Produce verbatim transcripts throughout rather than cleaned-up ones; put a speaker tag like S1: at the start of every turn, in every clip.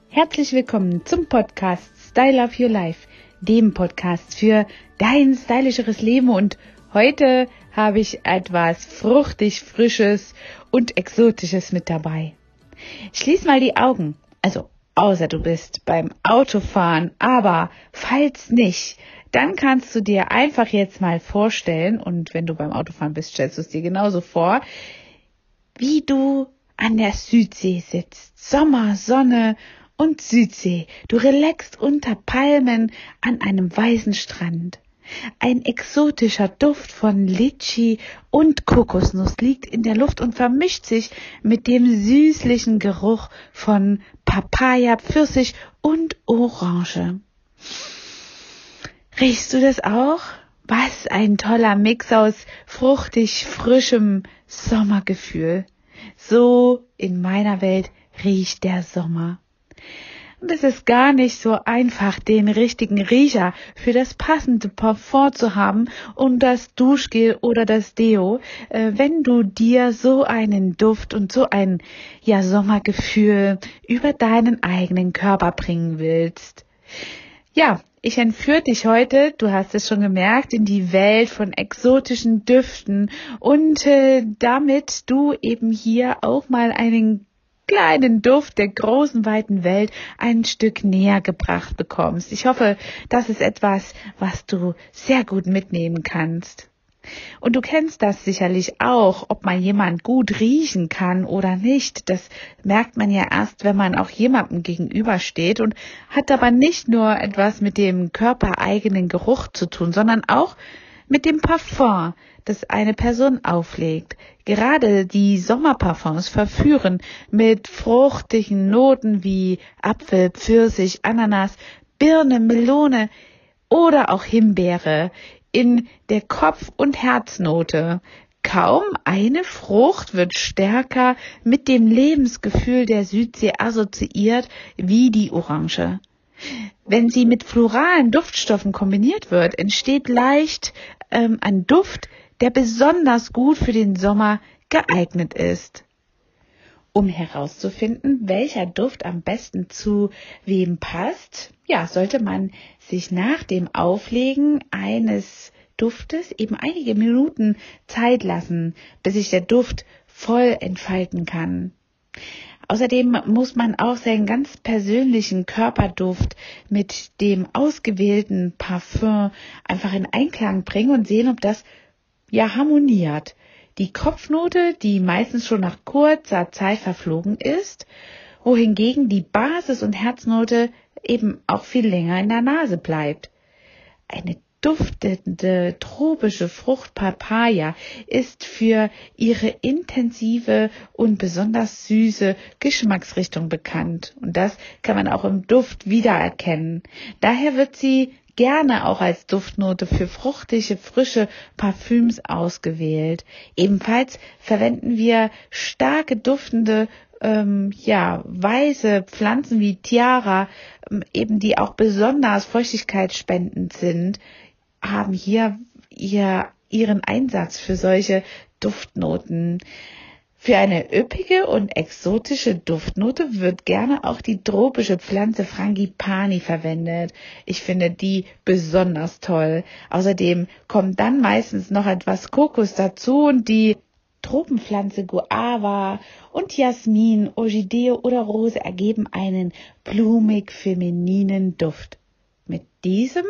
S1: Herzlich willkommen zum Podcast Style of Your Life, dem Podcast für dein stylischeres Leben. Und heute habe ich etwas fruchtig Frisches und Exotisches mit dabei. Schließ mal die Augen, also außer du bist beim Autofahren, aber falls nicht, dann kannst du dir einfach jetzt mal vorstellen, und wenn du beim Autofahren bist, stellst du es dir genauso vor, wie du an der Südsee sitzt. Sommer, Sonne und Südsee. Du relaxst unter Palmen an einem weißen Strand. Ein exotischer Duft von Litschi und Kokosnuss liegt in der Luft und vermischt sich mit dem süßlichen Geruch von Papaya, Pfirsich und Orange. Riechst du das auch? Was ein toller Mix aus fruchtig frischem Sommergefühl. So in meiner Welt riecht der Sommer. Und es ist gar nicht so einfach, den richtigen Riecher für das passende Parfum zu haben und das Duschgel oder das Deo, äh, wenn du dir so einen Duft und so ein ja, Sommergefühl über deinen eigenen Körper bringen willst. Ja, ich entführe dich heute, du hast es schon gemerkt, in die Welt von exotischen Düften und äh, damit du eben hier auch mal einen kleinen Duft der großen, weiten Welt ein Stück näher gebracht bekommst. Ich hoffe, das ist etwas, was du sehr gut mitnehmen kannst. Und du kennst das sicherlich auch, ob man jemand gut riechen kann oder nicht. Das merkt man ja erst, wenn man auch jemandem gegenübersteht und hat aber nicht nur etwas mit dem körpereigenen Geruch zu tun, sondern auch mit dem Parfum, das eine Person auflegt. Gerade die Sommerparfums verführen mit fruchtigen Noten wie Apfel, Pfirsich, Ananas, Birne, Melone oder auch Himbeere in der Kopf- und Herznote. Kaum eine Frucht wird stärker mit dem Lebensgefühl der Südsee assoziiert wie die Orange. Wenn sie mit floralen Duftstoffen kombiniert wird, entsteht leicht ähm, ein Duft, der besonders gut für den Sommer geeignet ist. Um herauszufinden, welcher Duft am besten zu wem passt, ja, sollte man sich nach dem Auflegen eines Duftes eben einige Minuten Zeit lassen, bis sich der Duft voll entfalten kann. Außerdem muss man auch seinen ganz persönlichen Körperduft mit dem ausgewählten Parfum einfach in Einklang bringen und sehen, ob das ja harmoniert. Die Kopfnote, die meistens schon nach kurzer Zeit verflogen ist, wohingegen die Basis- und Herznote eben auch viel länger in der Nase bleibt. Eine duftende tropische Frucht Papaya ist für ihre intensive und besonders süße Geschmacksrichtung bekannt. Und das kann man auch im Duft wiedererkennen. Daher wird sie gerne auch als Duftnote für fruchtige, frische Parfüms ausgewählt. Ebenfalls verwenden wir starke duftende ähm, ja, weiße Pflanzen wie Tiara, ähm, eben die auch besonders feuchtigkeitsspendend sind, haben hier ihr, ihren Einsatz für solche Duftnoten. Für eine üppige und exotische Duftnote wird gerne auch die tropische Pflanze Frangipani verwendet. Ich finde die besonders toll. Außerdem kommt dann meistens noch etwas Kokos dazu und die Tropenpflanze Guava und Jasmin, Orchidee oder Rose ergeben einen blumig-femininen Duft. Mit diesem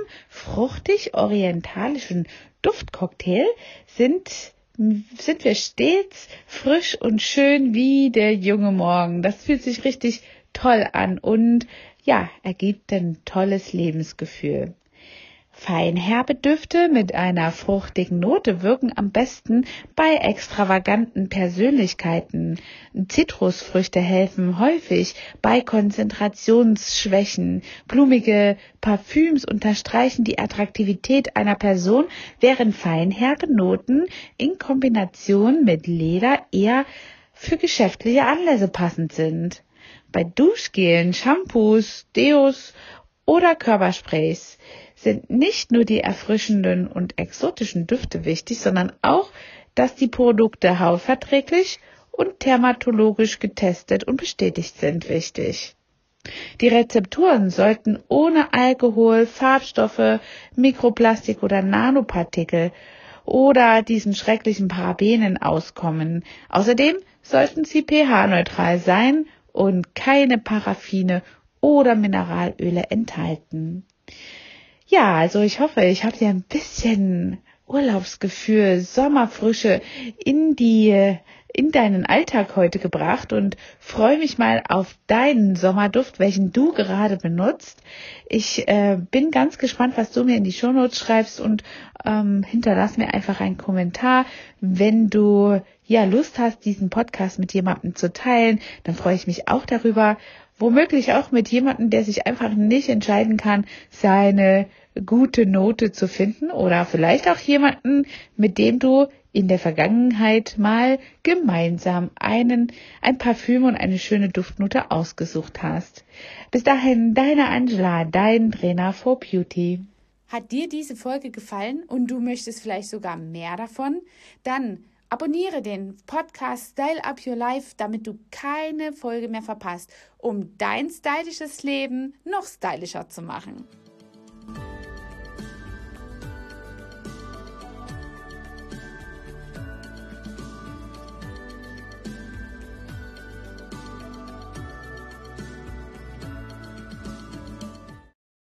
S1: fruchtig-orientalischen Duftcocktail sind, sind wir stets frisch und schön wie der junge Morgen. Das fühlt sich richtig toll an und ja, ergibt ein tolles Lebensgefühl. Feinherbe Düfte mit einer fruchtigen Note wirken am besten bei extravaganten Persönlichkeiten. Zitrusfrüchte helfen häufig bei Konzentrationsschwächen. Blumige Parfüms unterstreichen die Attraktivität einer Person, während feinherbe Noten in Kombination mit Leder eher für geschäftliche Anlässe passend sind. Bei Duschgelen, Shampoos, Deos oder Körpersprays sind nicht nur die erfrischenden und exotischen Düfte wichtig, sondern auch, dass die Produkte hautverträglich und dermatologisch getestet und bestätigt sind, wichtig. Die Rezepturen sollten ohne Alkohol, Farbstoffe, Mikroplastik oder Nanopartikel oder diesen schrecklichen Parabenen auskommen. Außerdem sollten sie pH-neutral sein und keine Paraffine oder Mineralöle enthalten. Ja, also ich hoffe, ich habe dir ein bisschen Urlaubsgefühl, Sommerfrische in die in deinen Alltag heute gebracht und freue mich mal auf deinen Sommerduft, welchen du gerade benutzt. Ich äh, bin ganz gespannt, was du mir in die Shownotes schreibst und ähm, hinterlass mir einfach einen Kommentar. Wenn du ja Lust hast, diesen Podcast mit jemandem zu teilen, dann freue ich mich auch darüber. Womöglich auch mit jemandem, der sich einfach nicht entscheiden kann, seine gute Note zu finden, oder vielleicht auch jemanden, mit dem du in der Vergangenheit mal gemeinsam einen, ein Parfüm und eine schöne Duftnote ausgesucht hast. Bis dahin, deine Angela, dein Trainer for Beauty.
S2: Hat dir diese Folge gefallen und du möchtest vielleicht sogar mehr davon? Dann abonniere den Podcast Style Up Your Life, damit du keine Folge mehr verpasst, um dein stylisches Leben noch stylischer zu machen.